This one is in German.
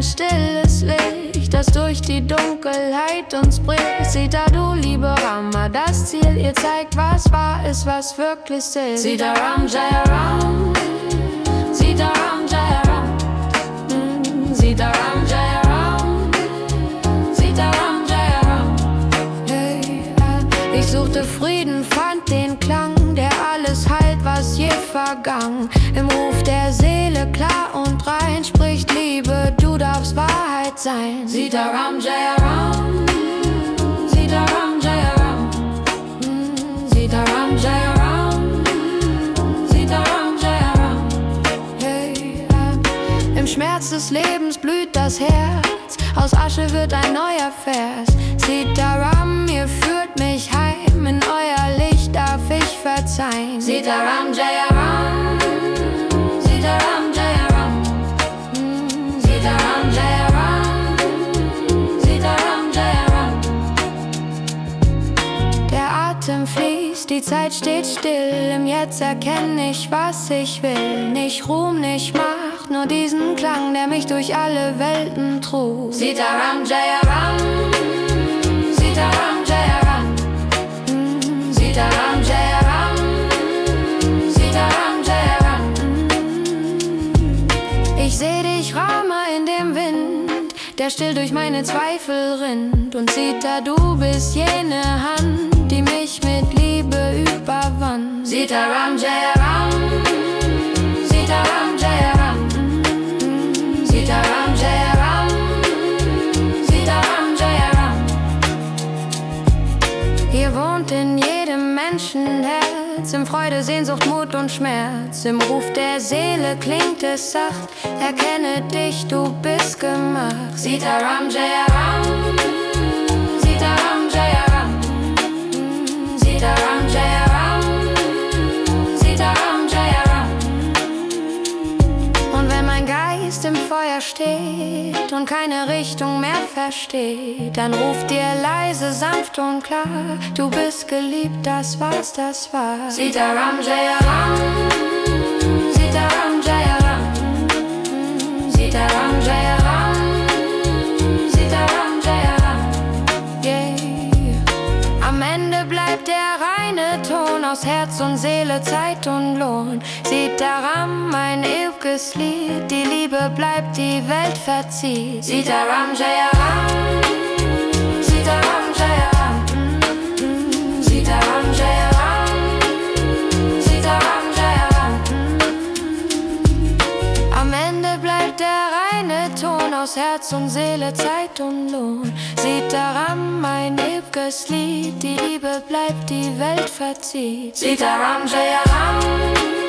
ein stilles Licht, das durch die Dunkelheit uns bricht. Sita, du liebe Rama, das Ziel, ihr zeigt, was wahr ist, was wirklich zählt. Sita Ram Jaya Ram, Sita Ram Jaya Ram, Sita Ram Jaya Ram, Sita Ram Jaya Ram. Hey, ich suchte Frieden, fand den Klang, der alles heilt, was je vergangen. Im Ruf der Seele klar und rein spricht Liebe, du darfst Wahrheit sein. Sita Ram Jaya Ram, Sita Ram Jaya Ram, Sita Ram Jaya Ram, Sita Ram Jaya Ram. Hey, im Schmerz des Lebens blüht das Herz, aus Asche wird ein neuer Vers. Sita Ram, ihr führt mich heim, in euer Licht darf ich verzeihen. Sita Ram Jaya Ram, Sita Ram Jaya Ram, Sita Ram Jaya Ram, Sita Ram Jaya Ram. Der Atem fließt, die Zeit steht still, im Jetzt erkenne ich, was ich will. Nicht Ruhm, nicht Macht, nur diesen Klang, der mich durch alle Welten trug. Sita Ram Jaya Ram, Sita Ram Jaya Ram, Sita Ram Jaya Ram, Sita Ram Jaya Ram. Ich seh dich, Rama, in dem Wind, der still durch meine Zweifel rinnt. Und Sita, du bist jene Hand, die mich mit Liebe überwand. Sita Ram Jaya Ram, Sita Ram Jaya Ram, Sita Ram Jaya Ram, Sita Ram Jaya Ram. Ihr wohnt in jedem Menschenherz, in Freude, Sehnsucht, Mut und Schmerz. Im Ruf der Seele klingt es sacht, erkenne dich, du bist gemacht. Sita Ram Jaya Ram, Sita Ram Jaya Ram, Sita Ram Jaya Ram, Sita Ram Jaya Ram. Und wenn mein Geist im Feuer steht und keine Richtung mehr versteht, dann ruft dir leise, sanft und klar, du bist geliebt, das war's, das war. Sita Ram Jaya Ram, Sita Ram Jaya Ram, Sita Ram Jaya Ram, Sita Ram Jaya Ram. Yeah. Am Ende bleibt der reine Ton aus Herz und Seele, Zeit und Lohn. Sita Ram, mein ewiges Lied, die Liebe bleibt, die Welt verzieht. Sita Ram Jaya Ram, Sita Ram Jaya Ram, Sita Ram Jaya Ram, Sita Ram Jaya Ram. Am Ende bleibt der reine Ton aus Herz und Seele, Zeit und Lohn. Sita Ram, mein ewiges Lied, die Liebe bleibt, die Welt verzieht. Sita Ram Jaya Ram,